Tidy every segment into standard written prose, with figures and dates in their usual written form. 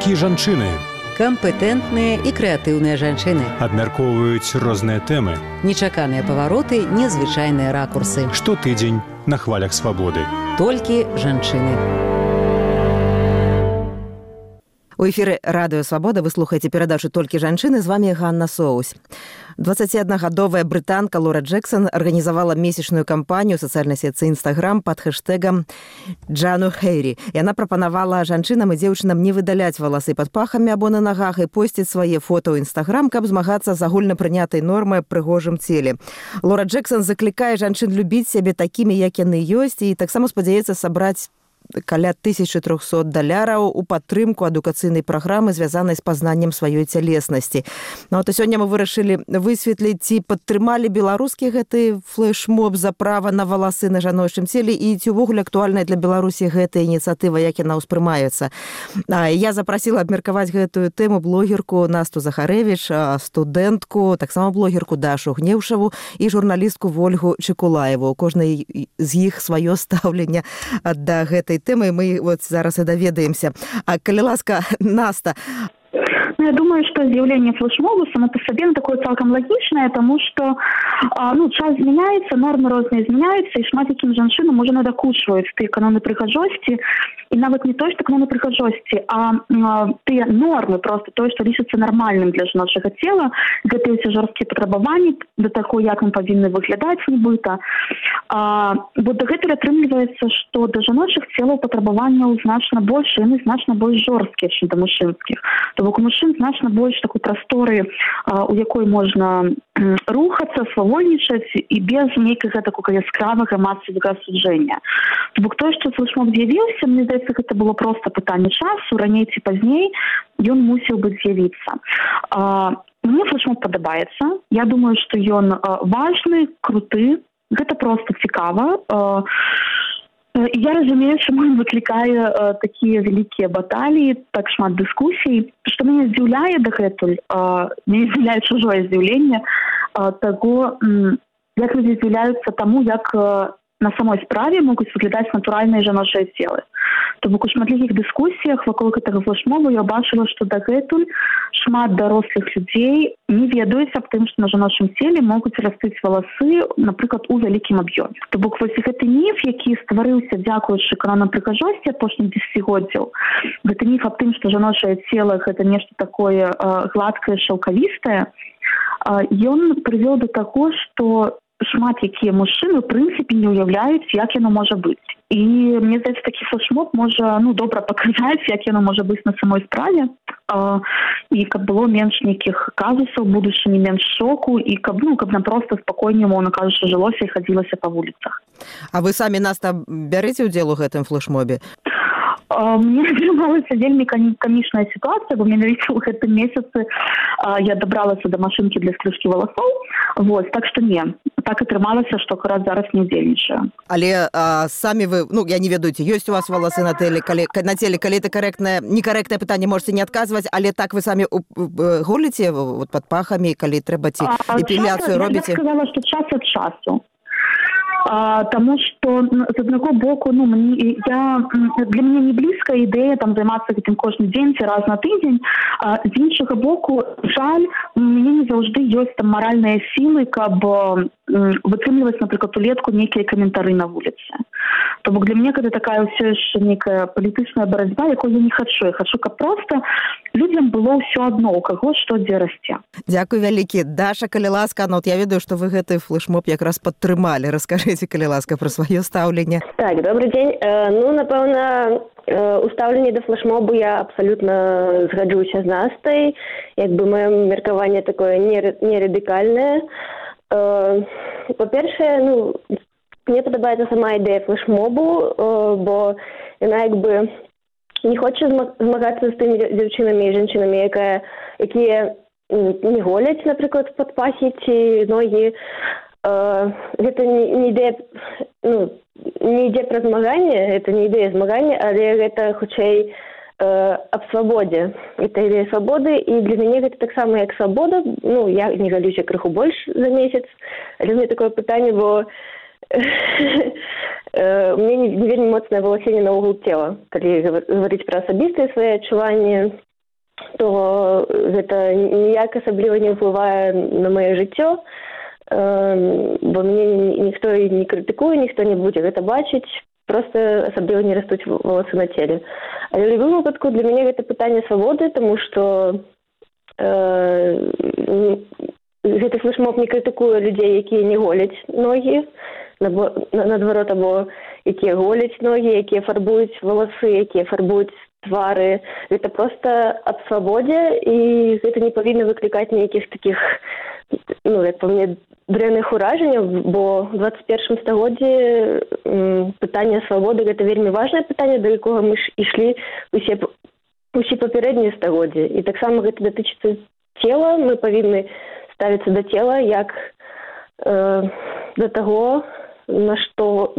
Толькі жанчыны. Кампетэнтныя і крэатыўныя жанчыны. Абмяркоўваюць розныя тэмы. Нечаканыя павароты, незвычайныя ракурсы. Штотыдзень на хвалях свабоды. Толькі жанчыны. У эфіры Радыё Свабода вы слухаеце перадачу «Толькі жанчыны». З вами Ганна Соусь. 21-гадовая брытанка Лора Джексон арганізавала месячную кампанію ў сацыяльнай сетцы Instagram пад хэштэгам «Джану Хэйрі». Яна прапанавала жанчынам і дзеўчынам не выдаляць валасы пад пахамі або на нагах і посціць свае фота ў Instagram, каб змагацца з агульнапрынятай нормай аб прыгожым целе. Лора Джексон заклікае жанчын любіць сябе такімі, як яны ёсць, і таксама спадзяецца сабраць каля $1300 у падтрымку адукацыйнай праграмы, звязанай з пазнаннем сваёй цялеснасці. Ну, а сёння мы вырашылі высветліць, ці падтрымалі беларускі гэты флэшмоб за права на валасы на жаночым целе і ці ўвогуле актуальная для Беларусі гэтая ініцыятыва, як яна ўспрымаецца. Я запрасіла абмеркаваць гэтую тэму блогерку Насту Захарэвіч, студэнтку, таксама блогерку Дашу Гнеўшаву і журналістку Вольгу Чекулаеву. У кожнай з іх сваё стаўленне да гэтай тэмы, мы вот зараз и доведаемся. Калі ласка, Наста. Я думаю, что заявление флешмоба само по себе такое целком логичное, потому что час змяняецца, нормы розныя змяняюцца, і шмат якім жанчынам уже надакучваюць тыя каноны прыгажосці, і нават не то, што каноны прыгажосці, а тыя нормы, просто тое, што лічыцца нармальным для жаночага цела, гэтыя ўсе жорсткія патрабаванні да таго, як мы павінны выглядаць нібыта. Бо дагэтуль атрымліваецца, што да жаночых целаў патрабаванняў значна больш, яны значна больш жорсткія, чым да мужчынскіх. То бок у мужчын значна больш такой прасторы, у якой можна рухацца, свавольнічаць і без нейкага такога яскравага масавага асуджэння. То бок тое, што флешмоб з'явіўся, мне здаецца, гэта было проста пытанне часу, раней ці пазней ён мусіў бы з'явіцца. Мне флешмоб падабаецца. Я думаю, што ён важны, круты, гэта проста цікава. Я разумею, чаму ён выклікае такія вялікія баталіі, так шмат дыскусій. Што мяне здзіўляе дагэтуль, мяне здзіўляе чужое здзіўленне таго, як людзі здзіўляюцца таму, як на самой справе могуць выглядаць натуральныя жаночыя целы. То бок у шматлікіх дыскусіях вакол гэтага флешмобу я бачыла, што дагэтуль шмат дарослых людзей не ведаюць аб тым, што на жаночым целе могуць растыць валасы, напрыклад, у вялікім аб'ёме. То бок вось гэты міф, які стварыўся дзякуючы канонам прыгажосці апошніх дзесяцігоддзяў, гэты міф аб тым, што жаночае цела гэта нешта такое гладкае, шаўкавістае, ён прывёў да таго, што шмат якія мужчыны, у прынцыпе, не ўяўляюць, як яно можа быць. І мне здаецца, такі флешмоб можа добра паказаць, як яно можа быць на самой справе, і каб было менш нейкіх казусаў, будучыні менш шоку, і каб нам проста спакойней, умоўна кажучы, жылося і хадзілася па вуліцах. А вы самі, Наста, бярэце ўдзел у гэтым флешмобе? Мне атрымалася вельмі камічная сітуацыя, бо менавіта ў гэтым месяцы я дабралася да машынкі для стрыжкі валасоў. Вот, так што не. Так атрымалася, што акурат зараз не удзельнічаю. Але самі вы, я не ведаю, ёсць у вас валасы на теле, калі это некарэктнае пытанне, можете не адказваць, але так вы самі голіце пад пахамі, калі трэба ці эпіляцыю робіце? Я сказала, што час ад часу. Тому что з одного боку, для мяне не блізка ідэя займацца гэтым кожны дзень ці раз на тыдзень. З іншага боку, жаль, у мяне не заўжды ёсць маральныя сілы, каб вытрымліваць, напрыклад, улетку нейкія каментары на вуліцы. То бок для мяне гэта такая ўсё яшчэ нейкая палітычная барацьба, якой я не хачу. Я хачу, каб проста людзям было ўсё адно, у каго што дзе расце. Дзякуй вялікі. Даша, калі ласка, я ведаю, што вы гэты флешмоб якраз падтрымалі. Раскажыце, калі ласка, пра сваё стаўленне. Так, добрый дзень. Напэўна, у стаўленні да флешмобу я абсалютна згаджуся з Настай. Мое меркаванне такое не радыкальнае. Па-першае, мне падабаецца сама ідэя флешмобу, бо яна не хоча змагацца з тымі дзяўчынамі і жанчынамі, якія не голяць, напрыклад, пад пахі ці ногі. Гэта не ідэя, не ідзе пра змаганне, гэта не ідэя змагання, але гэта хутчэй аб свабодзе. Гэта ідэя свабоды, і для мяне гэта таксама як свабода. Я не галюся крыху больш за месяц, але у мяне такое пытанне, бо у мяне не вельмі моцнае валасенне наогул цела. Калі гаварыць пра асабістыя свае адчуванні, то гэта ніяк асабліва не ўплывае на маё жыццё, бо мяне ніхто не крытыкуе, ніхто не будзе гэта бачыць, просто асабліва не растуць валасы на целе. Але ў любым выпадку для мяне гэта пытанне свабоды, таму што гэты флешмоб не крытыкуе людзей, якія не голяць ногі, наадварот, або якія голяць ногі, якія фарбуюць валасы, якія фарбуюць твары. Гэта проста аб свабодзе, і гэта не павінна выклікаць нейкіх такіх, як па мне, дрэнных уражанняў, бо ў 21 стагоддзі пытанне свабоды – гэта вельмі важнае пытанне, да якога мы ішлі усе папярэднія стагоддзі. І таксама гэта датычыцца цела. Мы павінны ставіцца да цела як да таго, на што,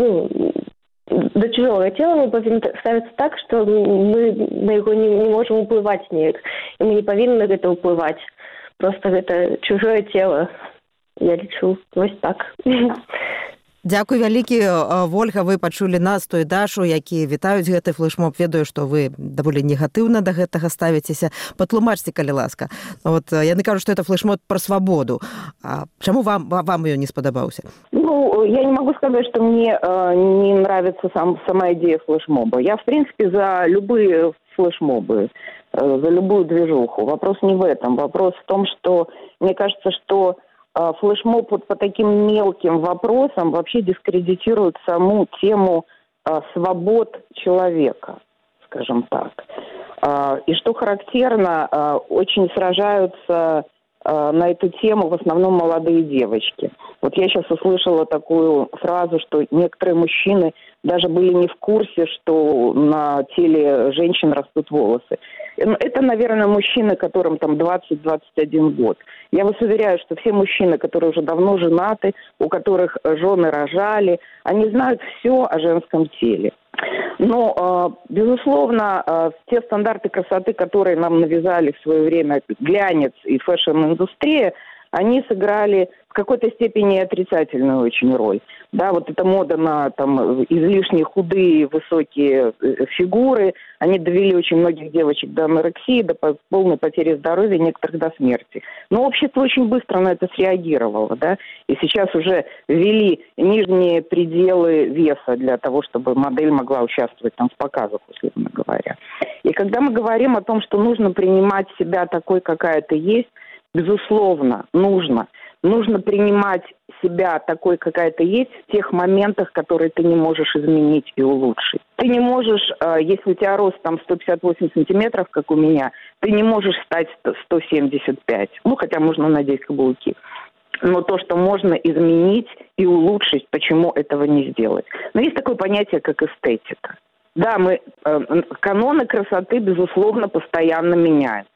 да чужого цела мы павінны ставіцца так, што мы на яго не можам уплываць неяк. І мы не павінны на гэта ўплываць. Проста гэта чужое цела. Я лічу, вось так. Дзякуй вялікі, Вольга, вы пачулі Насту і Дашу, якія вітаюць гэты флешмоб. Ведаю, што вы даволі негатыўна да гэтага ставіцеся. Патлумачце, калі ласка. Яны кажуць, што это флешмоб пра свабоду. Чаму вам ён не спадабаўся? Я не могу сказать, что мне не нравится сама идея флешмоба. Я, в принципе, за любые флешмобы, за любую движуху. Вопрос не в этом. Вопрос в том, что мне кажется, что флешмоб вот по таким мелким вопросам вообще дискредитирует саму тему свобод человека, скажем так. И что характерно, очень сражаются на эту тему в основном молодые девочки. Вот я сейчас услышала такую фразу, что некоторые мужчины даже были не в курсе, что на теле женщин растут волосы. Это, наверное, мужчины, которым там 20-21 год. Я вас уверяю, что все мужчины, которые уже давно женаты, у которых жены рожали, они знают все о женском теле. Но, безусловно, те стандарты красоты, которые нам навязали в свое время глянец и фэшн-индустрия, они сыграли в какой-то степени отрицательную очень роль. Да, вот эта мода на там излишне худые, высокие фигуры, они довели очень многих девочек до анорексии, до полной потери здоровья, некоторых до смерти. Но общество очень быстро на это среагировало, да, и сейчас уже ввели нижние пределы веса для того, чтобы модель могла участвовать там в показах, условно говоря. И когда мы говорим о том, что нужно принимать себя такой, какая ты есть, безусловно, нужно. Нужно принимать себя такой, какая ты есть, в тех моментах, которые ты не можешь изменить и улучшить. Ты не можешь, если у тебя рост там 158 сантиметров, как у меня, ты не можешь стать 175. Хотя можно надеть каблуки. Но то, что можно изменить и улучшить, почему этого не сделать? Но есть такое понятие, как эстетика. Да, каноны красоты, безусловно, постоянно меняются.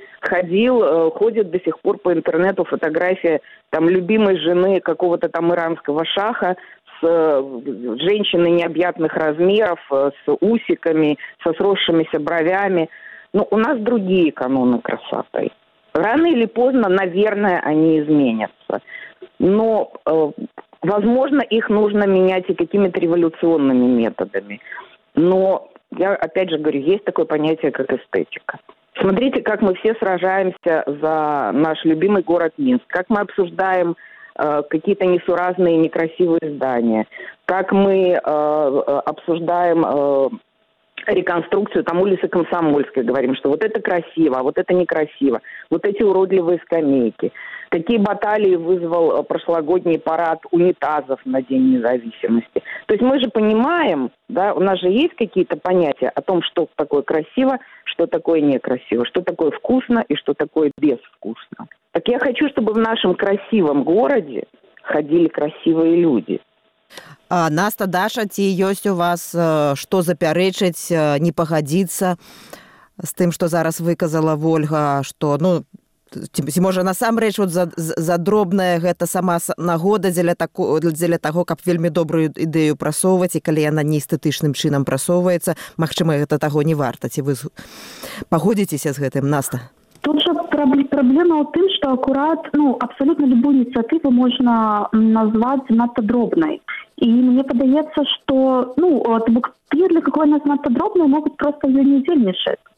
Ходит до сих пор по интернету фотография там любимой жены какого-то там иранского шаха с женщиной необъятных размеров, с усиками, со сросшимися бровями. Но у нас другие каноны красоты. Рано или поздно, наверное, они изменятся. Но, возможно, их нужно менять и какими-то революционными методами. Но, я опять же говорю, есть такое понятие, как эстетика. Смотрите, как мы все сражаемся за наш любимый город Минск, как мы обсуждаем какие-то несуразные, некрасивые здания, как мы обсуждаем реконструкцию там улицы Комсомольской, говорим, что вот это красиво, а вот это некрасиво, вот эти уродливые скамейки. Какие баталии вызвал прошлогодний парад унитазов на День независимости. То есть мы же понимаем, да, у нас же есть какие-то понятия о том, что такое красиво, что такое некрасиво, что такое вкусно и что такое безвкусно. Так я хочу, чтобы в нашем красивом городе ходили красивые люди. Наста, Даша, ці ёсць у вас што запярэчыць, не пагадзіцца з тым, што зараз выказала Вольга, што, ці можа насамрэч за дробная гэта сама нагода дзеля таго, каб вельмі добрую ідэю прасоўваць, і калі яна не эстэтычным чынам прасоўваецца, магчыма, гэта таго не варта. Ці вы пагодзіцеся з гэтым, Наста? Тут же проблема ў тым, што акурат, абсолютно любую ініцыятыву можна назваць занадта дробнай. І мне падаецца, што, тыя, для какой она занадта дробная, могуць проста ее не удзельнічаць.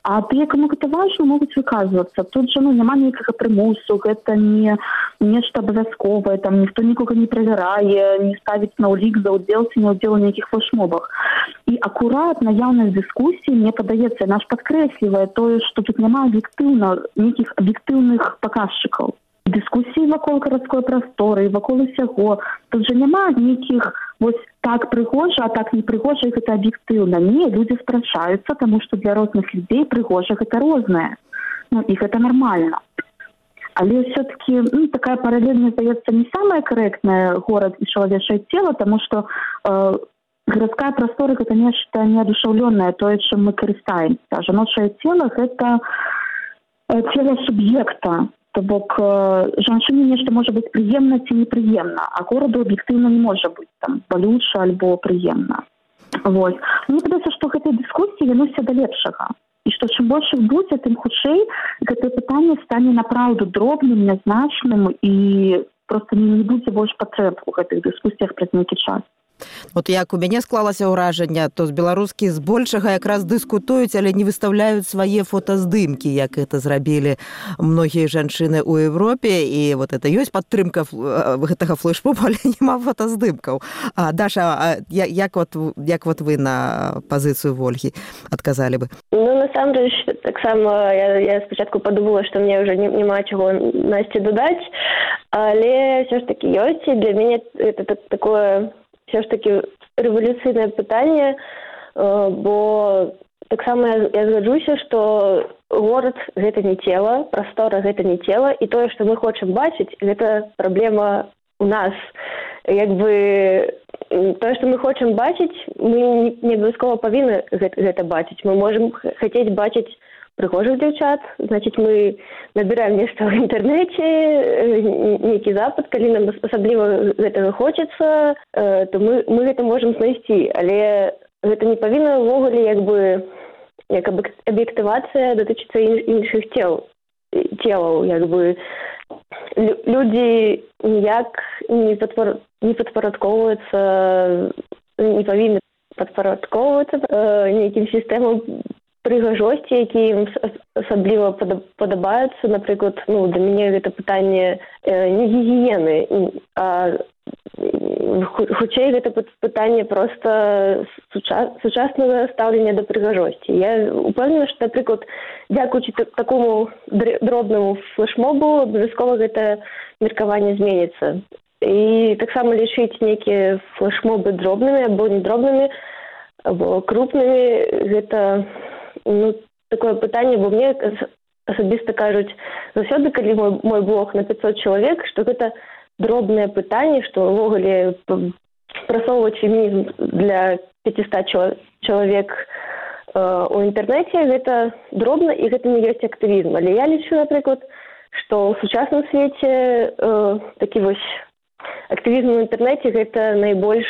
А тыя, каму гэта важна, могуць выказвацца. Тут жа няма ніякага прымусу, гэта не нешта абавязковае, там ніхто нікога не правярае, не ставіць на ўлік за ўдзел ці не ўдзел у нейкіх флешмобах. І акурат наяўнасць дыскусіі, мне падаецца, яна ж падкрэслівае тое, што тут няма нейкіх аб'ектыўных паказчыкаў. Дыскусіі вакол гарадской прасторы, вакол усяго. Тут жа няма нейкіх вось так прыгожа, а так не прыгожа, і гэта аб'ектыўна. Не, людзі спрачаюцца, таму што для розных людзей прыгожа гэта рознае. Ну, і гэта нармальна. Але ўсё-таки такая паралельна, здаецца, не самая карэктная горад і чалавечае цела, таму што гарадская прастора гэта нешта неадушаўлёнае, тое, чым мы карыстаемся. Жаночае цела гэта цела суб'екта. То бок жанчыне нешта можа быць прыемна ці непрыемна, а гораду аб'ектыўна не можа быць там балюча альбо прыемна. Вось. Мне падаецца, што гэтай дыскусіі вянуся да лепшага. І што чым больш іх будзе, тым хутчэй гэтае пытанне стане напраўду дробным, нязначным і проста не будзе больш патрэб у гэтых дыскусіях праз нейкі час. От як у мяне склалася ўражанне, то з беларускі збольшага якраз дыскутуюць, але не выстаўляюць свае фотаздымкі, як гэта зрабілі многія жанчыны ў Европе, і вот это ёсць падтрымка гэтага флешмоба, але няма фотаздымкаў. Даша, як вы на пазіцыю Вольгі адказалі бы? Ну, насамрэч, таксама я спачатку падумала, што мне ўжо няма чаго Насці дадаць, але ўсё ж такі ёсць, і для мяне это такое все ж таки рэвалюцыйнае пытанне, бо таксама я згаджуся, што горад гэта не цела, прастора гэта не цела, і тое, што мы хочам бачыць, гэта праблема у нас. Як бы тое, што мы хочам бачыць, мы не абавязкова павінны гэта бачыць. Мы можам хацець бачыць прыгожых дзяўчат, значыць, мы набіраем нешта ў інтэрнэце, нейкі запад, калі нам асабліва гэтага хочацца, то мы гэта можам знайсці, але гэта не павінна ўвогуле як аб'ектывацыя датычыцца іншых целаў, як бы людзі ніяк не падпарадковваюцца, не павінны падпарадковвацца нейкім сістэмам прыгажосці, якія ім асабліва падабаюцца. Напрыклад, для мяне гэта пытанне не гігіены, а хутчэй гэта пытанне проста сучаснага стаўлення да прыгажосці. Я упэўнена, што, напрыклад, дзякуючы такому дробнаму флешмобу абавязкова гэта меркаванне зменіцца. І таксама лічыць нейкія флешмобы дробнымі або недробнымі, або крупнымі, гэта такое пытанне, бо мне асабіста кажуць заўсёды, калі мой блог на 500 чалавек, што гэта дробнае пытанне, што ўвогуле прасоўваць фемінізм для 500 чалавек у інтэрнэце, гэта дробна і гэта не ёсць актывізм. Але я лічу, напрыклад, што ў сучасным свеце такі вось актывізм у інтэрнэце гэта найбольш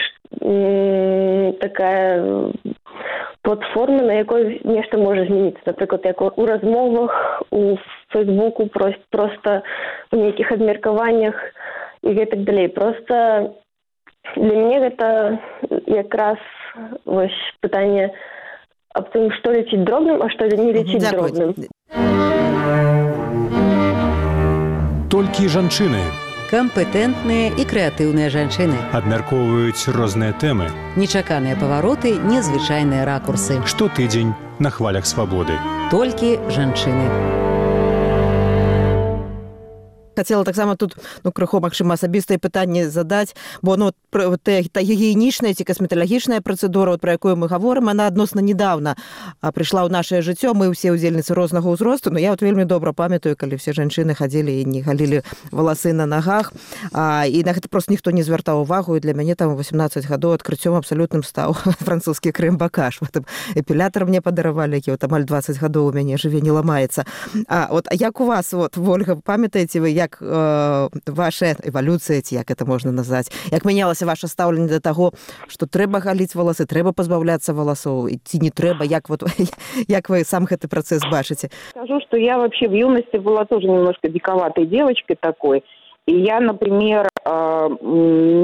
такая платформа, на якой нешта можа змяніцца. Напрыклад, як у размовах, у Фейсбуку, проста у нейкіх абмеркаваннях і гэтак далей. Проста для мяне гэта якраз вось пытанне аб тым, што лічыць дробным, а што не лічыць дробным. Толькі жанчыны Кампетэнтныя і крэатыўныя жанчыны. абмяркоўваюць розныя тэмы. Нечаканыя павароты, незвычайныя ракурсы. Штотыдзень на хвалях свабоды. Толькі жанчыны. Хацела таксама тут крыху, магчыма, асабістыя пытанні задаць, бо та гігіенічная ці касметалагічная працэдура, пра якую мы гаворым, она адносна недавно прыйшла ў нашае жыццё. Мы ўсе ўдзельніцы рознага ўзросту, но я вельмі добра памятаю, калі все жанчыны хадзілі і не галілі валасы на нагах, і на гэта просто ніхто не звяртаў увагу, і для мяне там 18 гадоў адкрыццём абсалютным стаў французскі крем-бакаж. Эпілятар мне падаравалі, які амаль 20 гадоў у мяне жыве, не ламаецца. А як у вас, Вольга, памятаеце вы, як ваша эвалюцыя, ці як это можна назваць, як мянялася ваше стаўленне да таго, што трэба галіць валасы, трэба пазбаўляцца валасоў, ці не трэба, як вы сам гэты працэс бачыце? Скажу, что я вообще в юности была тоже немножко диковатой девочкой такой, и я, например,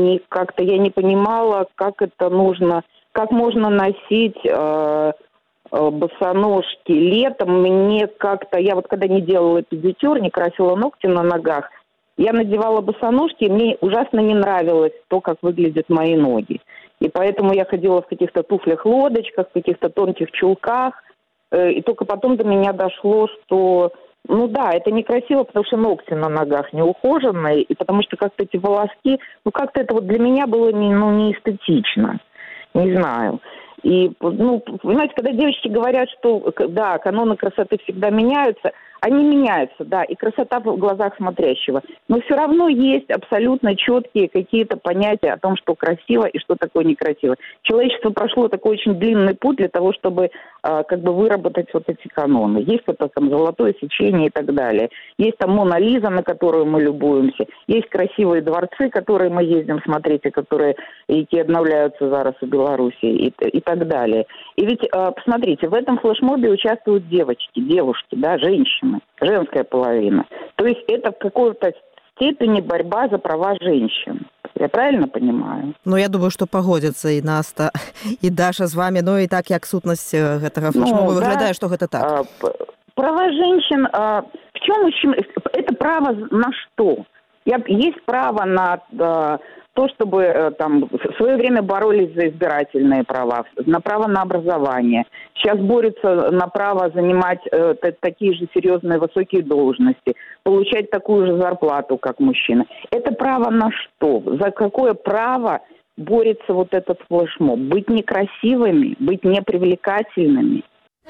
как-то я не понимала, как это нужно, как можно носить босоножки летом, мне как-то... Я вот когда не делала педикюр, не красила ногти на ногах, я надевала босоножки, и мне ужасно не нравилось то, как выглядят мои ноги. И поэтому я ходила в каких-то туфлях-лодочках, в каких-то тонких чулках. И только потом до меня дошло, что... Ну да, это некрасиво, потому что ногти на ногах не ухоженные, и потому что как-то эти волоски... Ну как-то это вот для меня было не эстетично. Не знаю. И, ну, понимаете, когда девочки говорят, что, да, каноны красоты всегда меняются, они меняются, да, и красота в глазах смотрящего. Но все равно есть абсолютно четкие какие-то понятия о том, что красиво и что такое некрасиво. Человечество прошло такой очень длинный путь для того, чтобы как бы выработать вот эти каноны. Есть это там золотое сечение и так далее. Есть там Мона Лиза, на которую мы любуемся. Есть красивые дворцы, которые мы ездим смотреть, и которые обновляются зараз в Беларуси и так далее. И ведь, посмотрите, в этом флешмобе участвуют девушки, да, женщины, женская половина. То есть это в какой-то степени борьба за права женщин. Я правильно понимаю? Ну, я думаю, што пагодзяцца і Наста, і Даша з вами, ну і так, як сутнасць гэтага флешмоба выглядае, што гэта так. Права женщин, в чем это право на что? Есть право на то, чтобы там в свое время боролись за избирательные права, на право на образование. Сейчас борются на право занимать такие же серьезные высокие должности, получать такую же зарплату, как мужчины. Это право на что? За какое право борется вот этот флешмоб? Быть некрасивыми, быть непривлекательными?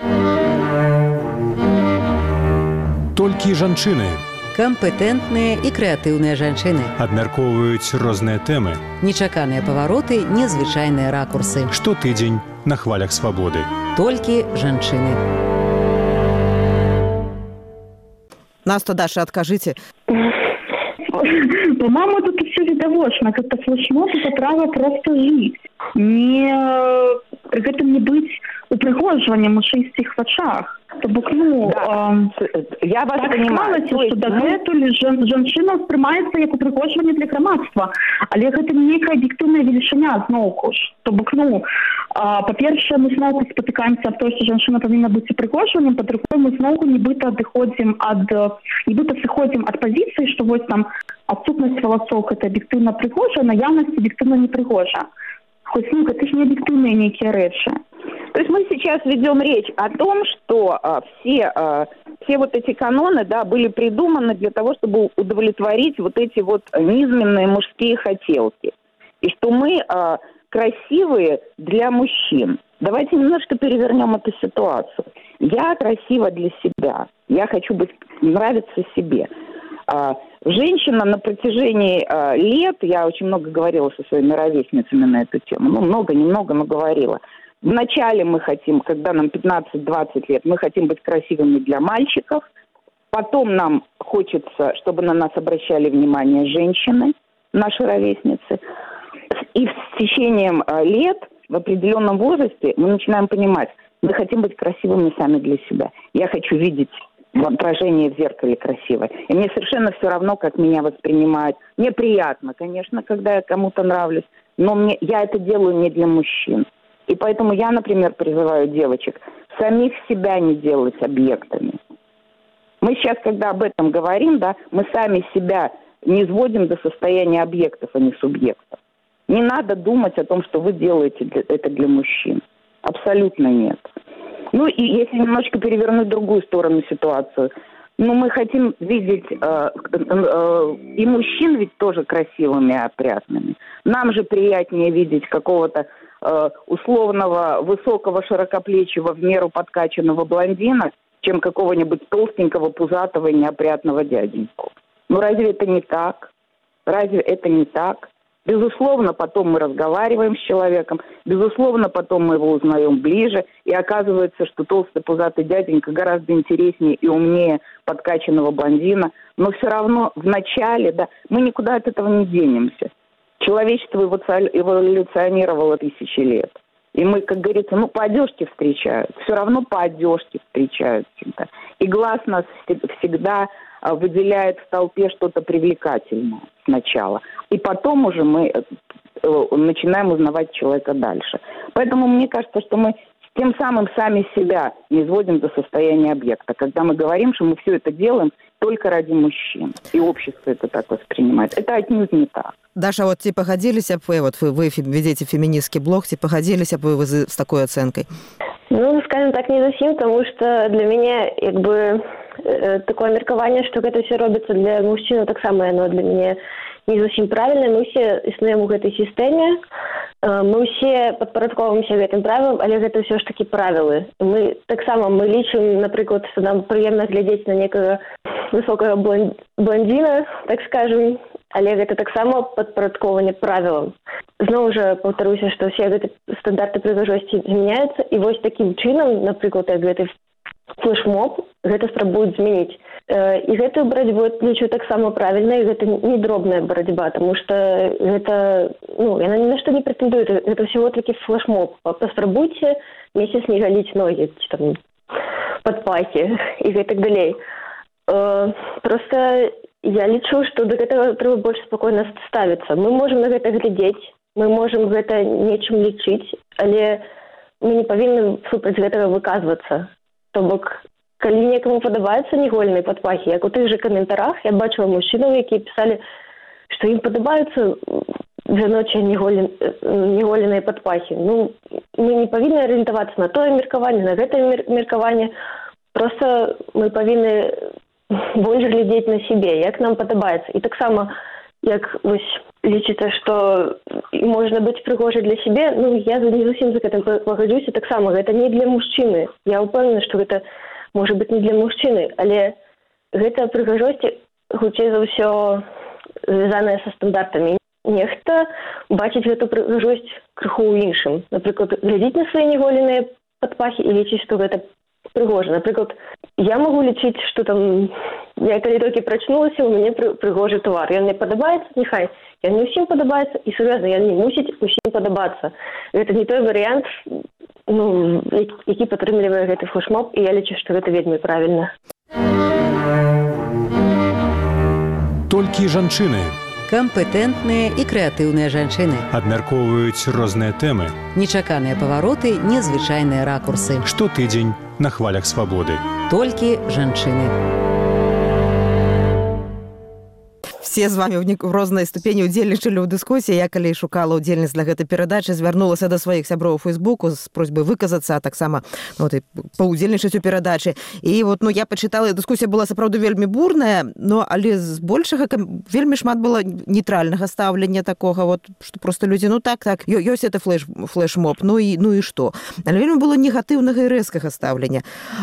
Толькі жанчыны Кампетэнтныя і крэатыўныя жанчыны. абмяркоўваюць розныя тэмы. Нечаканыя павароты, незвычайныя ракурсы. Штотыдзень на хвалях свабоды. Толькі жанчыны. Наста, Даша, адкажыце. По-моему, тут все видовочно. Как-то флешмоб – это право просто жить. При этом не быть упрыгожваннем у шестых в очах. То бок, я вас так понимаю. Склалася, што дагэтуль жанчына ўспрымаецца як упрыгожванне для грамадства, але гэта не нейкая аб'ектыўная велічыня зноўку ж. То бок, па-першае, мы зноўку спатыкаемся аб той, што жанчына павінна быць упрыгожваннем, па-другое, мы зноўку нібыта сыходзім ад пазіцыі, што вось там адсутнасць валасоў гэта аб'ектыўна прыгожа, наяўнасць аб'ектыўна непрыгожа. Хоть, это же не объективные некие речи. То есть мы сейчас ведем речь о том, что все вот эти каноны, да, были придуманы для того, чтобы удовлетворить вот эти вот низменные мужские хотелки. И что мы красивые для мужчин. Давайте немножко перевернем эту ситуацию. Я красива для себя. Я хочу нравиться себе. Женщина на протяжении лет, я очень много говорила со своими ровесницами на эту тему, немного, но говорила. Вначале мы хотим, когда нам 15-20 лет, мы хотим быть красивыми для мальчиков, потом нам хочется, чтобы на нас обращали внимание женщины, наши ровесницы, и с течением лет, в определенном возрасте, мы начинаем понимать, мы хотим быть красивыми сами для себя. Я хочу видеть отражение в зеркале красивое. И мне совершенно все равно, как меня воспринимают. Мне приятно, конечно, когда я кому-то нравлюсь, но я это делаю не для мужчин. И поэтому я, например, призываю девочек самих себя не делать объектами. Мы сейчас, когда об этом говорим, да, мы сами себя не сводим до состояния объектов, а не субъектов. Не надо думать о том, что вы делаете это для мужчин. Абсолютно нет. Ну и если немножечко перевернуть другую сторону ситуацию, мы хотим видеть и мужчин ведь тоже красивыми и опрятными. Нам же приятнее видеть какого-то условного высокого широкоплечего в меру подкачанного блондина, чем какого-нибудь толстенького, пузатого и неопрятного дяденьку. Разве это не так? Разве это не так? Безусловно, потом мы разговариваем с человеком, безусловно, потом мы его узнаем ближе, и оказывается, что толстый пузатый дяденька гораздо интереснее и умнее подкачанного блондина, но все равно в начале, да, мы никуда от этого не денемся. Человечество эволюционировало тысячи лет. И мы, как говорится, по одежке встречают, все равно по одежке встречают всегда. И глаз нас всегда выделяет в толпе что-то привлекательное сначала. И потом уже мы начинаем узнавать человека дальше. Поэтому мне кажется, что мы тем самым сами себя не изводим до состояния объекта, когда мы говорим, что мы все это делаем только ради мужчин. И общество это так воспринимает. Это отнюдь не так. Даша, вот ці пагадзіліся б вы ведете феміністкі блог, ці пагадзіліся б вы з такой ацэнкай? Ну, скажем так, не зусім, тому что для мяне як бы такое меркаванне, што гэта все робіцца для мужчын, таксама яно для мяне не зусім правільна. Мы ўсе існуем у гэтай сістэме, мы ўсе падпарадковваемся гэтым правілам, але гэта ўсё ж такі правілы. Мы таксама лічым, напрыклад, што нам прыемна глядзець на некага высокага блондзіна, так скажем, але гэта таксама падпарадкоўванне правілам. Зноў жа паўтаруся, што ўсе гэты стандарты прыгажосці змяняюцца, і вось такім чынам, напрыклад, як гэты флешмоб, гэта спрабуюць змяніць. І гэтую барацьбу лічу таксама правільна, і гэта не дробная барацьба, тому што гэта, яна ні на што не прэтэндуе, гэта ўсяго-такі флешмоб. Паспрабуйце месяц не галіць ногі, ці там падпахі і гэтак далей. Просто я лічу, што да гэтага трэба больш спакойна ставіцца. Мы можам на гэта глядзець, мы можам гэта нечым лічыць, але мы не павінны супраць гэтага выказвацца. То бок, калі некаму падабаюцца неголеныя падпахі, як у тых жа каментарах, я бачыла мужчынаў, якія пісалі, што ім падабаюцца жаночыя неголеныя падпахі. Мы не павінны арыентавацца на тое меркаванне, на гэтае меркаванне. Просто мы павінны больш глядзець на сябе, як нам падабаецца. І таксама, як вось лічыцца, што можна быць прыгожай для сябе, я не зусім за гэтым пагадзюся, таксама гэта не для мужчыны. Я ўпэўнена, што гэта можа быць не для мужчыны, але гэта прыгажосць хутчэй за ўсё звязаная са стандартамі. Нехта бачыць гэту прыгажосць крыху ў іншым. Напрыклад, глядзіць на свае неголеныя падпахі і лічыць, што гэта прыгожа. Напрыклад, я магу лічыць, што там я калі толькі прачнулася, у мяне прыгожы твар. Ён мне падабаецца, няхай. Ён не ўсім падабаецца, і сур'ёзна, ён не мусіць усім падабацца. Гэта не той варыянт, які падтрымлівае гэты флешмоб, і я лічу, што гэта вельмі правільна. Толькі жанчыны Кампетэнтныя і крэатыўныя жанчыны. абмяркоўваюць розныя тэмы. Нечаканыя павароты, незвычайныя ракурсы. Штотыдзень на хвалях свабоды. Толькі жанчыны. Все з вами в рознай ступені удзельнічалі ў дыскусіі. Я калі шукала удзельніц для гэтай перадачы, звярнулася да сваіх сяброў у Фейсбуку з просьбай выказацца, а таксама паўдзельнічаць у перадачы. І я пачытала, дыскусія была сапраўды вельмі бурная, але з большага вельмі шмат было нейтральнага стаўлення такога, што проста людзі, так, ёсць это флешмоб, і што? Але вельмі было негатыўнага і рэзкага стаўлення.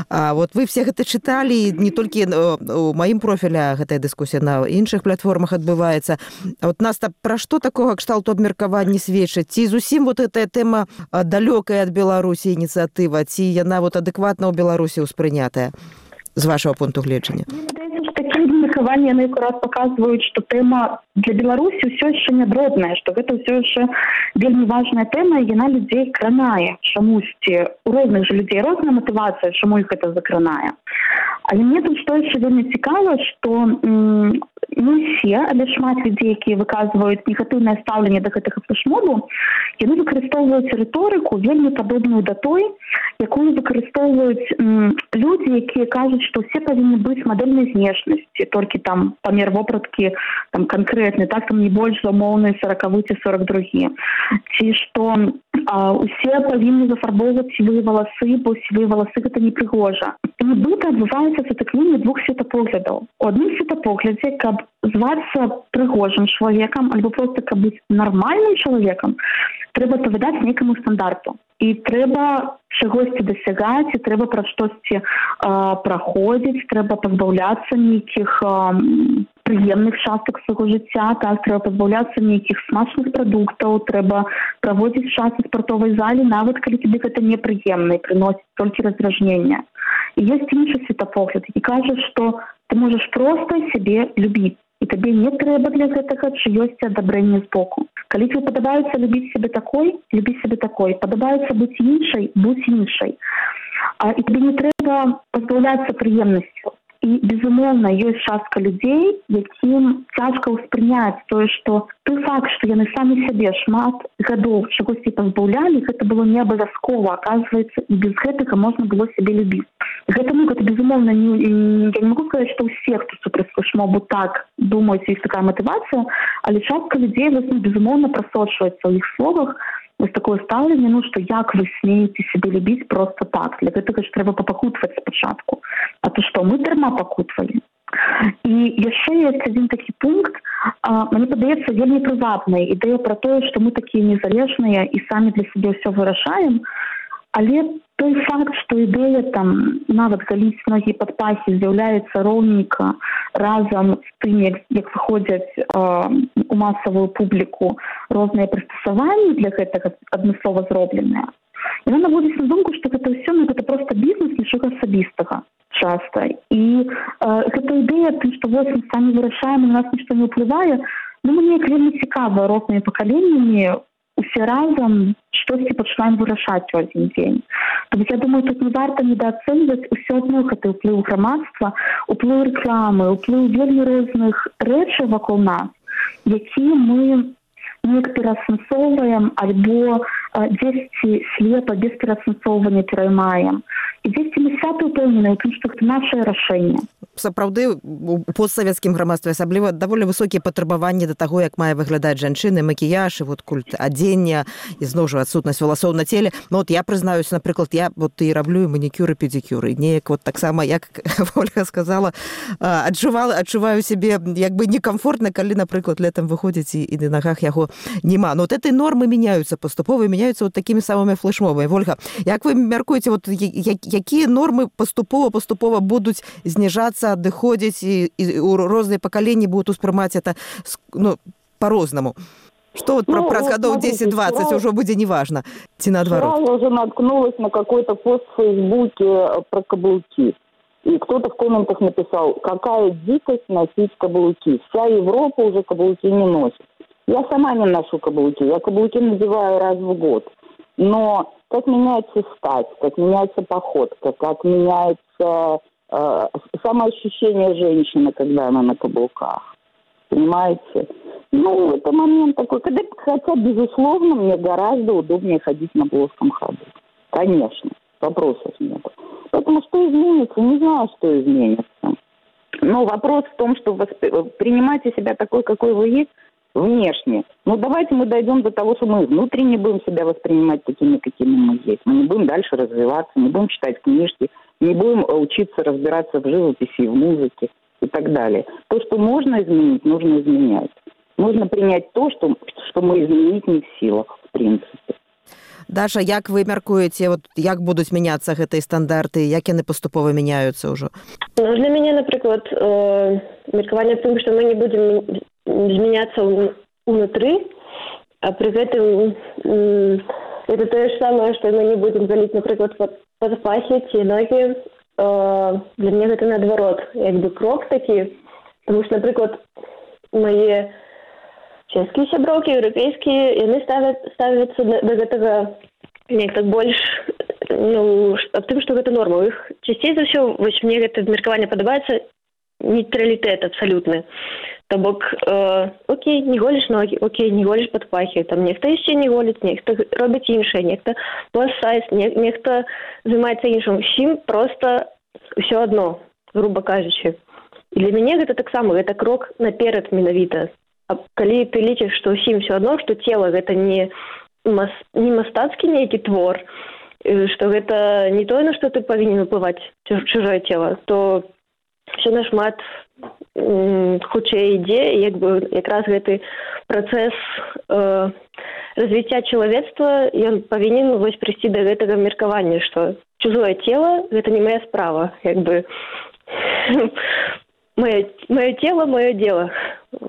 Вы все гэта чыталі, не толькі у маім профілі гэтая дыскусія на іншых платформах адбываецца. Нас пра што такога кшталту абмеркаванні сведчыць? Ці зусім гэтая тэма далёкая ад Беларусі ініцыятыва, ці яна адэкватна ў Беларусі ўспрынятая з вашего пункту гледжання? Такие меркаванні яны якраз паказваюць, што тэма для Беларусі ўсё яшчэ не дробная, што гэта ўсё яшчэ вельмі важная тэма, і яна людзей кранае чамусьці. У розных жа людзей розная матывацыя, чаму іх гэта закранае. Але мне тут што яшчэ вельмі цікава, што не ўсе, але шмат людзей, якія выказваюць негатыўнае стаўленне да гэтага флешмобу, яны выкарыстоўваюць рыторыку вельмі падобную да той, якую выкарыстоўваюць людзі, якія кажуць, што ўсе павінны быць мадэльнай знешнасці, толькі там памер вопраткі там канкрэтны, так там не больш за умоўны 40 ці 42. Ці што усе павінны зафарбоўваць сівыя валасы, бо сівыя валасы гэта непрыгожа. Нібыта адбываецца сутыкненне двух светапоглядаў. У адным светапоглядзе, каб звацца прыгожым чалавекам, альбо проста каб быць нармальным чалавекам, трэба адпавядаць нейкаму стандарту. І трэба чагосьці дасягаць, і трэба пра штосьці праходзіць, трэба пазбаўляцца нейкіх прыемных частак свайго жыцця, так, трэба пазбаўляцца нейкіх смачных прадуктаў, трэба праводзіць час у спартовай зале, нават калі тебе гэта непрыемна і прыносіць толькі раздражнення. І ёсць іншы светапогляд, які кажа, што ты можаш проста сябе любіць, і табе не трэба для гэтага чыёсьці адабрэнне збоку. Калі тебе падабаецца любіць сябе такой, любі сябе такой. Падабаецца быць іншай, будзь іншай. І тебе не трэба пазбаўляцца прыемнасцю. І, безумоўна, ёсць частка людзей, якім цяжка ўспрыняць тое, што той факт, што яны самі сябе шмат гадоў чагосьці пазбаўлялі, гэта было не абавязкова, аказваецца, і без гэтага можна было сябе любіць. Гэта безумоўна, я не могу сказаць, што ўсе, хто супраць флешмобу, так думаюць, ёсць такая матывацыя, але частка людзей, безумоўна, прасочваецца ў іх словах, вось такое стаўленне, што як вы смееце сябе любіць проста так. Для гэтага ж трэба папакутваць спачатку. А то што, мы дарма пакутвалі. І яшчэ ёсць адзін такі пункт. Мне падаецца вельмі прывабная ідэя пра тое, што мы такія незалежныя і самі для сябе ўсё вырашаем. Але той факт, што ідэя там, нават калі многія падпахі з'яўляецца роўненька разам з тым, як выходзяць у масавую публіку розныя прыстасаванні для гэтага адмыслова зробленыя, яна наводзіць на думку, што гэта ўсё гэта проста бізнес нічога асабістага часта. І гэта ідэя тым, што вось мы самі вырашаем, на нас нішто не ўплывае, мне вельмі цікава рознымі пакаленнямі усе разам штосьці пачынаем вырашаць у адзін дзень. Тому я думаю, тут не варта недаацэньваць усё адно гэты ўплыў грамадства, ўплыў рэкламы, ўплыў вельмі розных рэчаў вакол нас, якія мы неяк пераасэнсоўваем альбо дзесьці слепа без пераасэнсоўвання пераймаем. І дзесьці мы свята ўпэўненыя ў тым, што гэта нашае рашэнне. Сапраўды, у постсавецкім грамадстве асабліва даволі высокія патрабаванні да таго, як мае выглядаць жанчыны, макіяж і культ адзення, і зноў жа адсутнасць валасоў на целе. Я прызнаюсь, напрыклад, я і раблю і манікюр, і педикюр. І неяк таксама, як Ольга сказала, адчуваю сябе як бы некамфортна, калі, напрыклад, летам выходзіць і на нагах яго няма. Но этой нормы меняются поступово, меняются такими самыми флешмобами. Ольга, як вы мяркуеце, якія нормы поступово будуць зніжацца, адыходзіць, і розныя пакаленні будуць успрымаць это по-рознаму? Что праз гадоў 10-20 уже будзе неважно, ці наадварот? Сразу уже наткнулась на какой-то пост в Фейсбуке про каблуки. И кто-то в комментах написал, какая дикость носить каблуки. Вся Европа уже каблуки не носит. Я сама не ношу каблуки. Я каблуки надеваю раз в год. Но как меняется стать, как меняется походка, как меняется самоощущение женщины, когда она на каблуках. Понимаете? Это момент такой. Хотя, безусловно, мне гораздо удобнее ходить на плоском ходу. Конечно. Вопросов нет. Поэтому что изменится? Не знаю, что изменится. Но вопрос в том, что принимайте себя такой, какой вы есть, внешне. Давайте мы дойдем до того, что мы внутренне будем себя воспринимать такими, какими мы есть. Мы не будем дальше развиваться, не будем читать книжки, не будем учиться разбираться в живописи, в музыке и так далее. То, что можно изменить, нужно изменять. Нужно принять то, что мы изменить не в силах, в принципе. Даша, як вы мяркуеце, як будуць мяняцца гэтыя стандарты, як яны паступова мяняюцца ўжо? Для мяне, напрыклад, меркаванне в тым, што мы не будзем змяняцца ўнутры, а пры гэтым это тое ж самае, што мы не будзем заліць, напрыклад, падпахі ці ногі. Для мяне гэта наадварот, як бы крок такі, тому што, напрыклад, мае чэшскія сяброўкі, еўрапейскія, яны ставяцца да гэтага неяк так больш аб тым, што гэта норма. У іх часцей за ўсё, вось мне гэта меркаванне падабаецца, нейтралітэт абсалютны. То бок, окей, не голіш ногі, окей, не голіш падпахі. Там нехта яшчэ не голіць, нехта робіць іншае, нехта плюс-сайз, нехта займаецца іншым. Усім проста ўсё адно, груба кажучы. І для мяне гэта таксама, гэта крок наперад менавіта. А калі ты лічыш, што ўсім все адно, што цела гэта не мастацкі нейкі твор, што гэта не тое, на што ты павінен уплываць чужое цела, то все нашмат хутчэй ідзе, якраз гэты працэс развіцця чалавецтва, ён павінен прыйсці да гэтага меркавання, што чужое цела гэта не моя справа, мое тело, мое дело.